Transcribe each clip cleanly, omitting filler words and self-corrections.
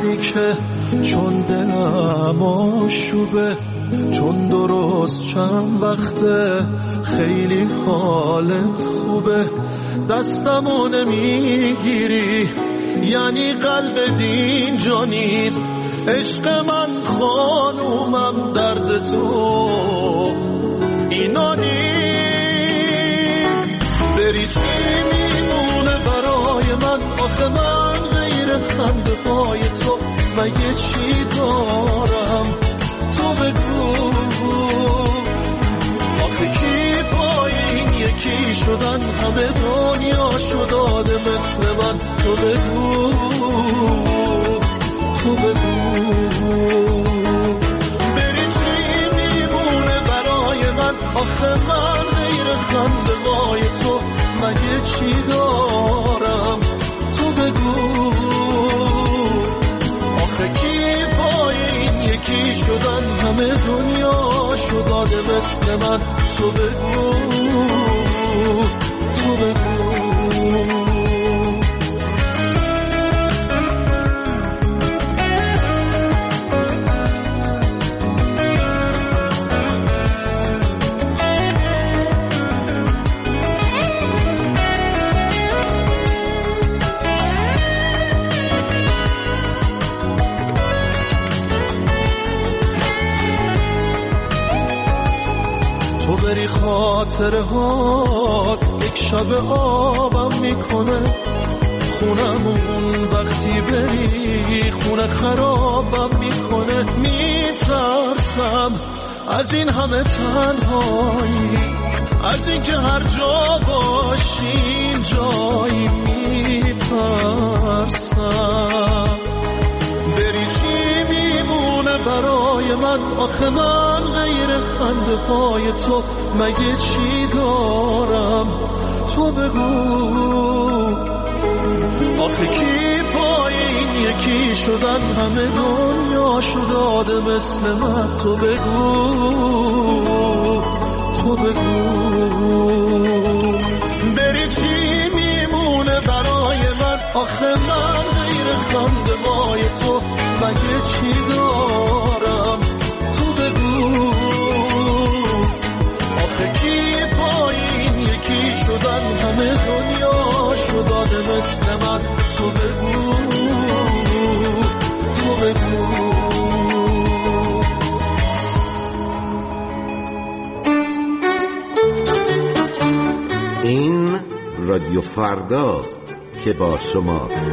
نزدیکه، چون دلم آشوبه، چون درست چند وقته خیلی حالت خوبه. دستمو نمیگیری یعنی قلب دینجا نیست. عشق من خانومم، درد تو اینا نیست. بری چی میمونه برای من؟ آخه من غیر خنده پای تو مگه چی دارم؟ تو بگو آخه کی پای این یکی شدن؟ همه دنیا شد داده مثل من. تو بگو تو بگو بری چی میمونه برای من؟ آخه من غیر خنده وای تو مگه چی دارم؟ تو بگو آخه کی پای این یکی شدن؟ همه دنیا شد داده مثل من. تو بگو تو بگو. خاطره ها یک شب آبم میکنه، خونمون وقتی بری خونه خرابم میکنه. میترسم از این همه تنهایی، از این که هر جا باشی جایی. میترسم بری چی میمونه برای من؟ آخه من غیر خنده پای تو مگه چی دارم؟ تو بگو آخه کی پای این یکی شدن؟ همه دنیا شد داده مثل من. تو بگو تو بگو بری چی میمونه برای من؟ آخه من غیر خنده وای تو مگه چی دارم؟ تو بگو آخه کی پای این یکی شدن؟ همه دنیا شد داده مثل من. تو بگو تو بگو. این رادیو فرداست که با شماست.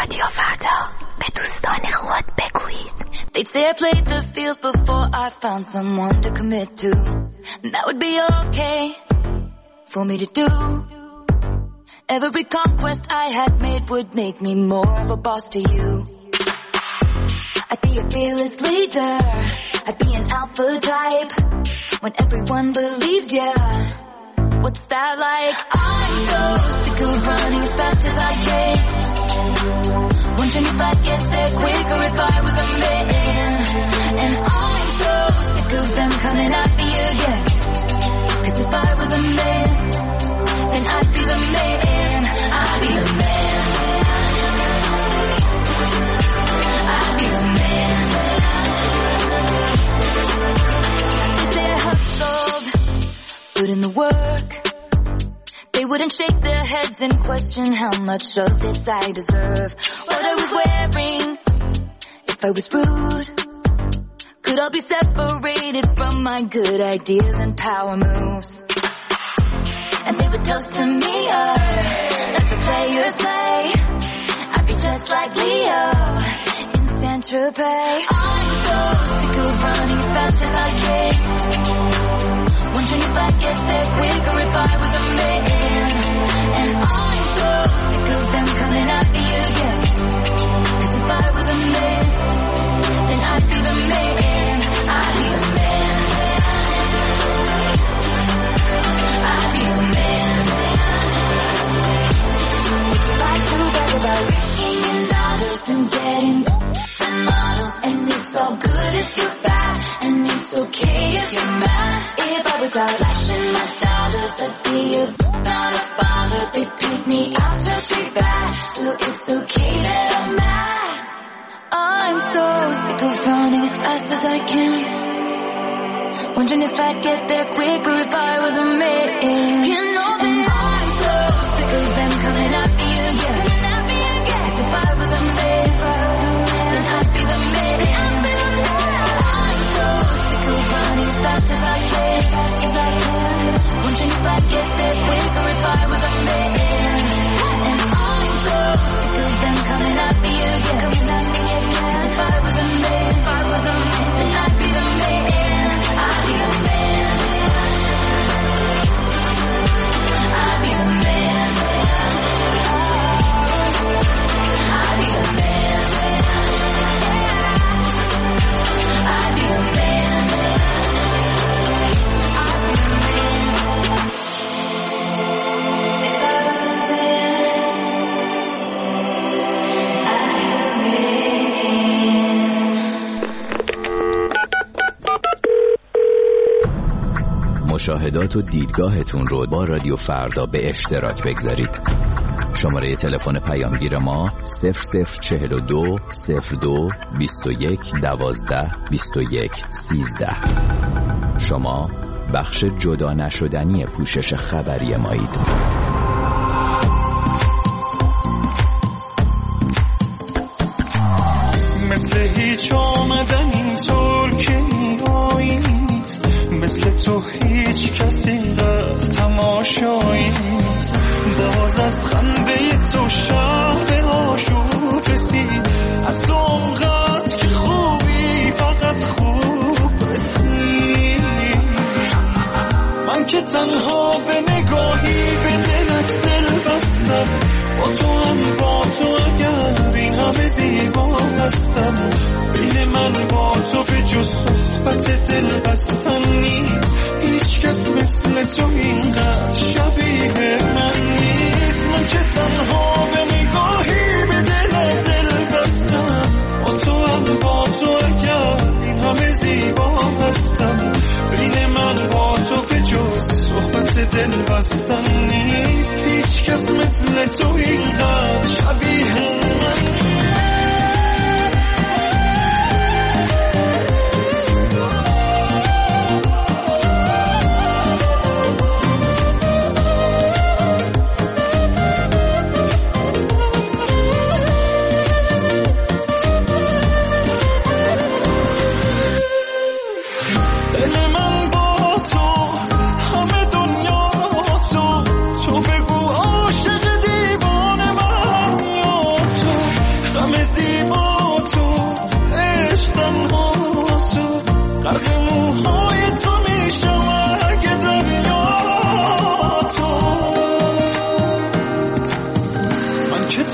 رادیو فردا به دوستان خود بگویید. They'd say I played the field before I found someone to commit to. And that would be okay for me to do. Every conquest I had made would make me more of a boss to you. I'd be a fearless leader, I'd be an alpha type. When everyone believes ya, what's that like? I'm so sick of running as fast as I can. Wondering if I'd get there quicker if I was a man. And I'm so sick of them coming at me again. Cause if I was a man, then I'd be the man. I'd be the man. I'd be the man. If they hustled, put in the work, they wouldn't shake their heads and question how much of this I deserve. What I was wearing, if I was rude, could all be separated from my good ideas and power moves. And they would toast to me, let the players play. I'd be just like Leo in Saint-Tropez. I'm so sick of running as fast as I can. Wondering if I'd get there quicker if I was a man. And I'm so sick of them coming at me again. Cause if I was a man, then I'd be the man. I'd be the man. I'd be the man. What's it like to brag about raking in dollars and getting and models? And it's all good if you're bad, and it's okay if you're mad. If I was out flashing my dollars, I'd be not a bother. They pick me out just be bad, so it's okay that I'm mad. I'm so sick of running as fast as I can. Wondering if I'd get there quicker if I was a man. You know that I'm so sick of them coming at me again. Cause if I was a man, then I'd be the man. I'm so sick of running as fast as I can. Wondering if I'd get there quicker if I was a man. And I'm so sick of them coming at me again. Cause if I was a man, then I'd be the man. I'd be the man. I'd be the man. I'd be the man. I'd be the man. مشاهدات و دیدگاهتون رو با رادیو فردا به اشتراک بگذارید. شماره تلفن پیامگیر ما 0042 02 21 12 21 13. شما بخش جدا نشدنی پوشش خبری مایید. مثل هیچ آمدن اینطور که میایی نیست، مثل تو هیچ کسی رفت تماشایی نیست. باز از خنده تو شهر آشوب رسید، از تو اونقدر که خوبی فقط خوب رسید. من که تنها به نگاهی به دلت دل بستم، با تو هم با تو اگر این همه زیبا هستم. بین من با تو به جز صحبت دل بستن نیست، هیچ کس مثل تو اینقدر شبیه من نیست. من که تنها به نگاهی به دل بستم، با تو هم با تو اگر این همه زیبا هستم. بین من با تو به جز صحبت دل بستن نیست، هیچ کس مثل تو اینقدر شبیه من نیست.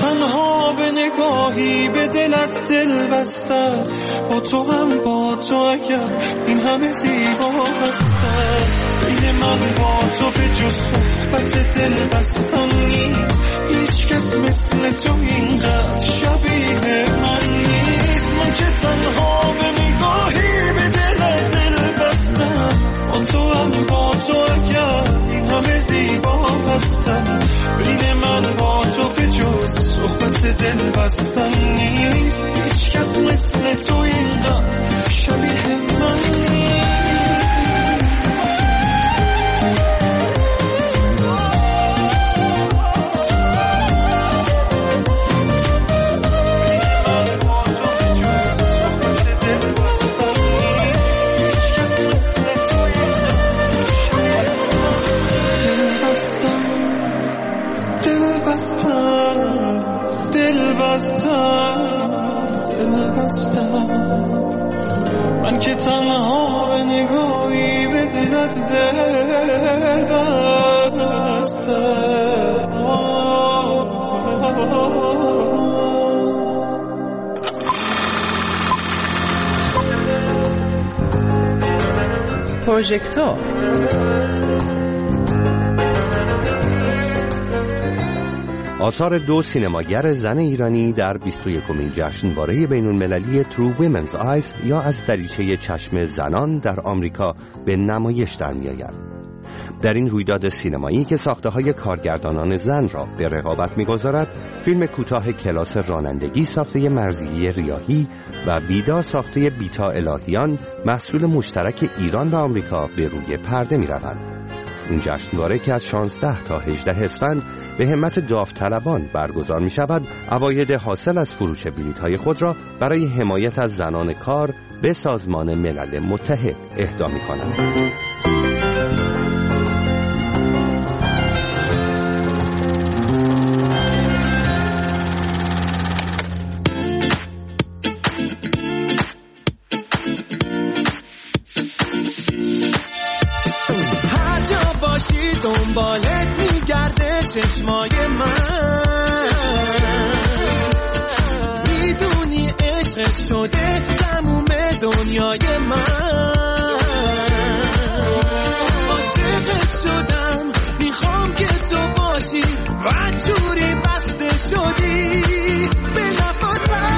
تنها به نگاهی به دلت دل بستم، با تو هم با تو اگر این همه زیبا هستم. بین من با تو به جز صحبت دل بستن نیست، هیچ کس مثل تو اینقدر شبیه من نیست. من که تنها به نگاهی به دلت دل بستم، با تو هم با تو اگر این همه زیبا هستم. بین من با تو به جز صحبت دل بستن نیست، هیچ کس مثل تو اینقدر شبیه من نیست. من که تنها به نگاهی به دلت دل بستم. پروژکتور آثار دو سینماگر زن ایرانی در 21مین جشنواره بین‌المللی ترو ویمنز آیز یا از دریچه چشم زنان در آمریکا به نمایش در می‌آید. در این رویداد سینمایی که ساخته‌های کارگردانان زن را به رقابت می‌گذارد، فیلم کوتاه کلاس رانندگی ساخته مرضیه ریاحی و بیدا ساخته بیتا الهیان محصول مشترک ایران و آمریکا به روی پرده می‌روند. این جشنواره که از 16 تا 18 اسفند به همت داوطلبان برگزار می شود، عواید حاصل از فروش بلیط‌های خود را برای حمایت از زنان کار به سازمان ملل متحد اهدا می کنند. هر جا باشی دنبالت میگرده چشمای من، میدونی عشقت شده تموم دنیای من. عاشقت شدم میخوام که تو باشی و جوری بسته شدی به نفسم.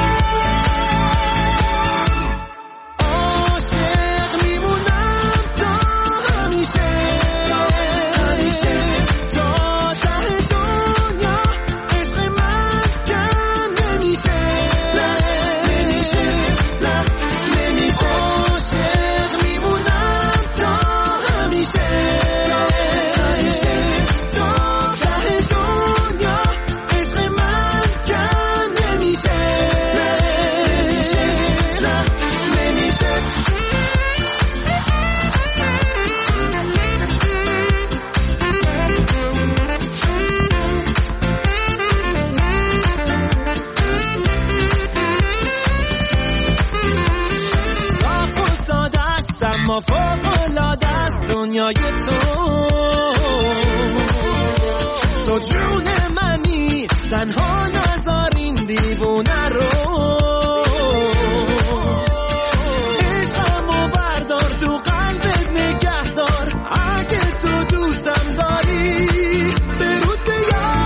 اما فوق‌العاده است دنیای تو جون منی، تنها نذار این دیوونه رو. عشقمو بردار تو قلبت نگه دار، اگه تو دوستم داری برود بیار.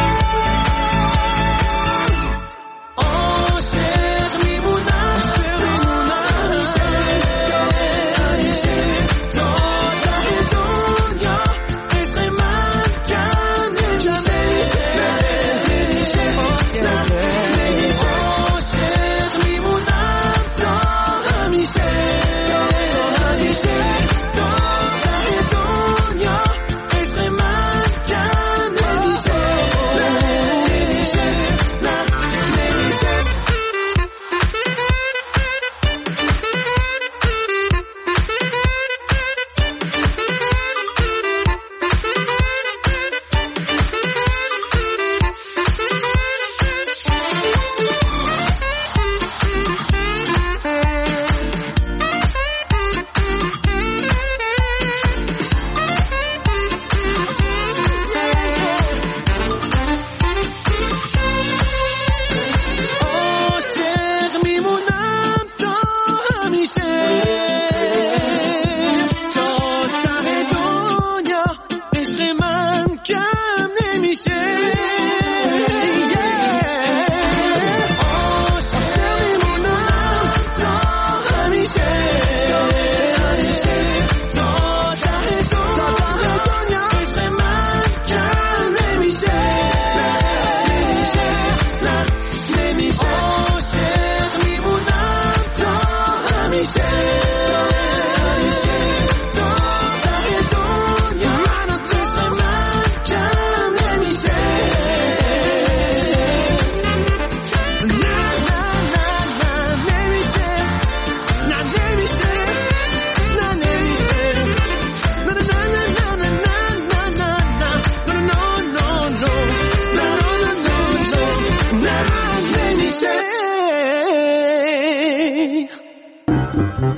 عاشق میمونم عاشق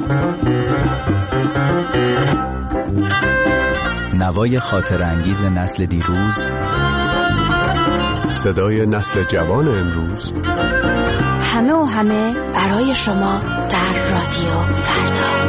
نوای خاطر انگیز نسل دیروز، صدای نسل جوان امروز، همه و همه برای شما در رادیو فردا.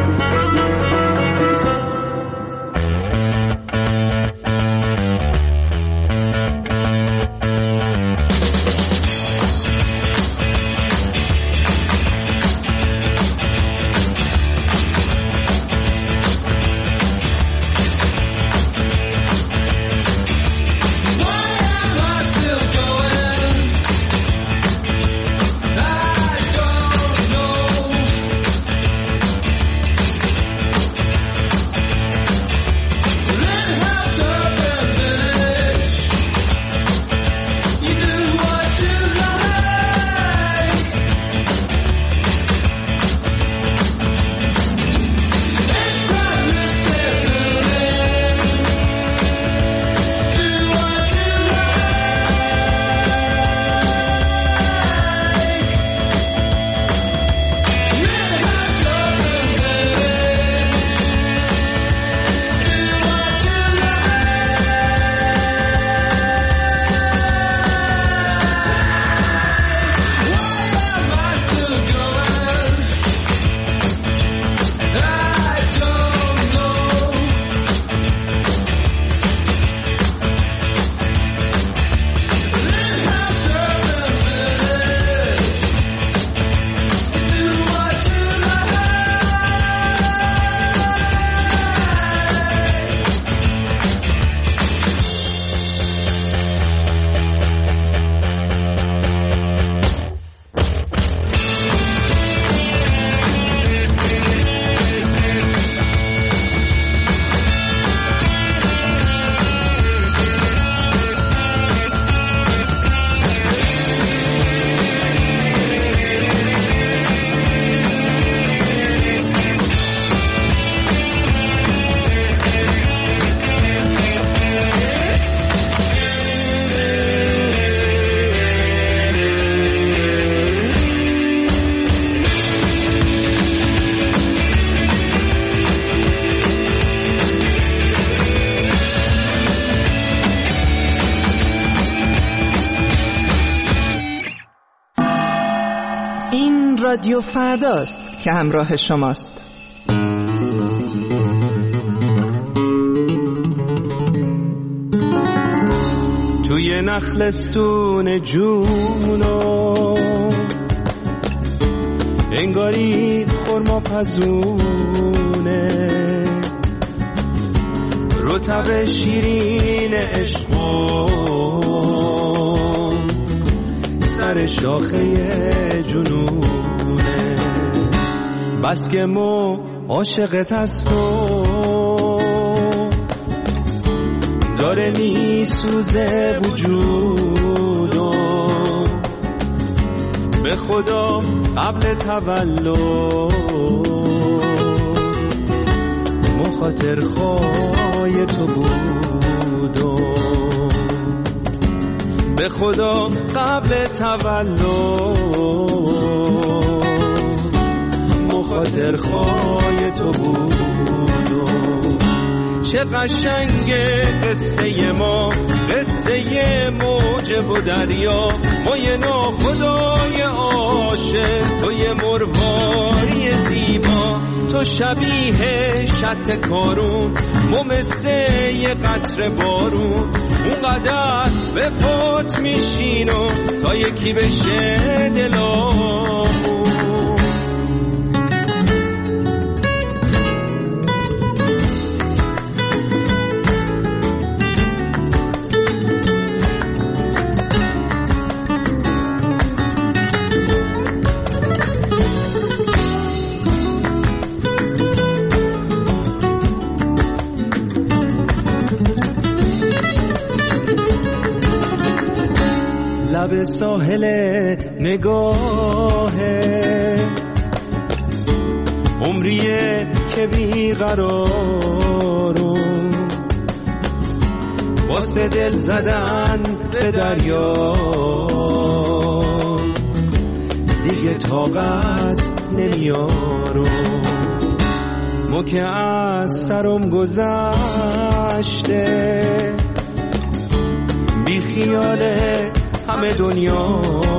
رادیو فرداست که همراه شماست. توی نخلستون جونو انگاری خرما پزونه، رطب شیرین عشقو سر شاخه جنونه، بس که مو عاشقت هست و داره میسوزه وجودو، به خدا قبل تولد مخاطر خواهی تو بودو، به خدا قبل تولد مخاطر خواهی تو بودو. چه قشنگه قصه ما، قصه موج و دریا، ما یه ناخدای عاشق، تو یه مرواری زیبا، تو شبیه شط کارون، ما مثل یه قطره بارون، اونقدر به پات میشینو تا یکی بشه دلامون. لب ساحل نگاهه عمریه که بیقرارم، واسه دل زدن به دریا دیگه طاقت نمیارم. تو که از سرم گذشته، بی خیال همه دنیا،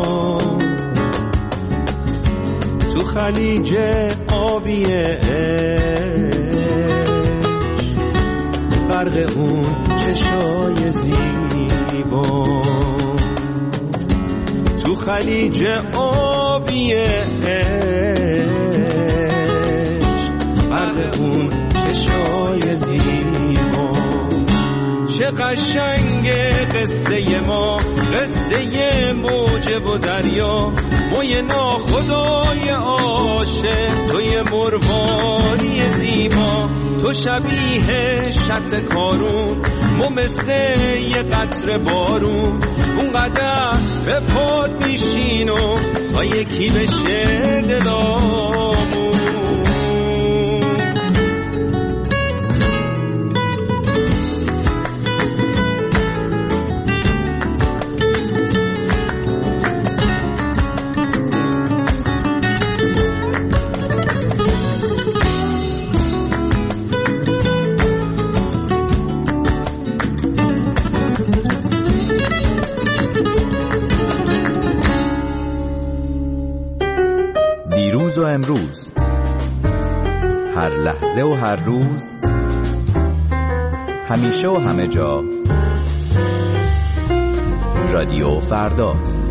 تو خلیج آبی غرق اون چشای زیبا، تو خلیج آبی غرق اون چشای زیبا. چه قشنگ قصه ما، قصه موج و دریا، موی ناخدای عاشق، توی مرواری زیبا، تو شبیه شط کارون، مو مثل یه قطره بارون، اون قدر به پاد میشین و تا یکی بشه دلامون. دیروز و امروز، هر لحظه و هر روز، همیشه و همه جا، رادیو فردا.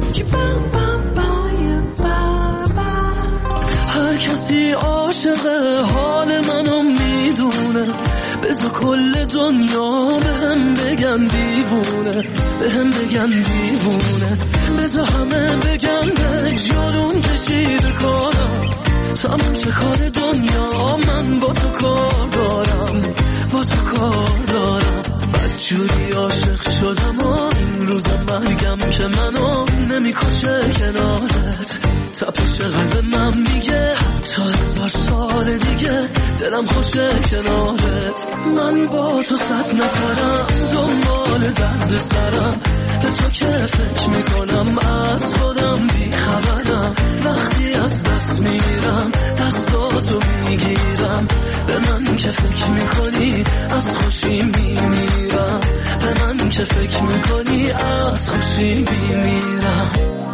هر کسی عاشق حال منو میدونه، بذار کل دنیا بهم بگن دیوونه، بهم بگن دیوونه، بذار همه بگن به جنون کشیده کارم، تمام چه کار دنیا، من با تو کار دارم، با تو کار دارم. بدجوری عاشق شدم و این روز مرگم که منو نمیکشه کنارت، تپش قلب من میگه تا 1000 سال دیگه دلم خوشه کنارت. من با تو 100 نفرم، دنبال درد سرم، به تو که فکر میکنم از خودم بیخبرم، وقتی از دست میرم دستاتو میگیرم، به من که فکر میکنی از خوشی میمیرم، به من که فکر میکنی از خوشی میمیرم.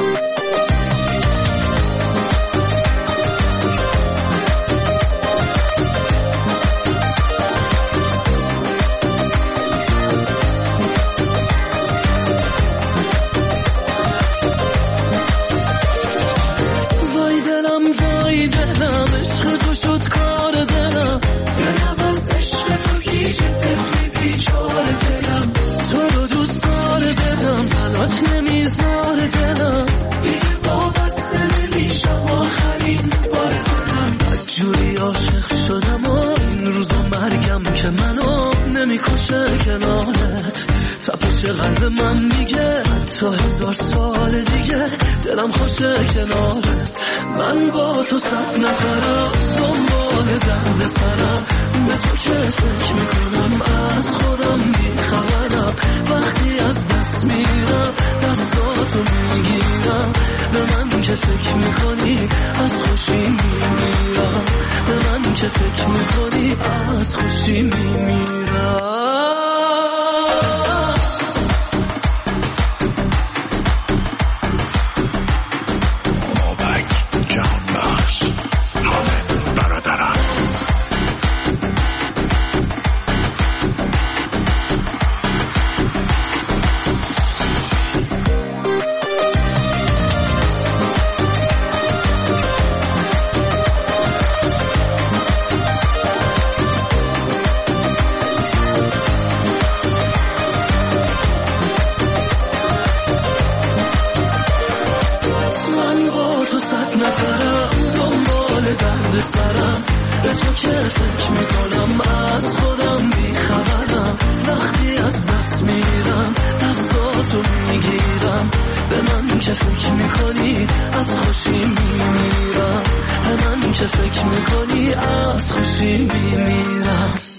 قلب من میگه تا 1000 سال دیگه دلم خوشه کنارت. من با تو 100 نفرم، دنبال درد سرم، به تو که فکر میکنم از خودم بیخبرم، وقتی از دست میرم دستاتو میگیرم، به من که فکر میکنی از خوشی میمیرم، به من که فکر میکنی از خوشی میمیرم. فکر میکنی از خوشی میمیرم.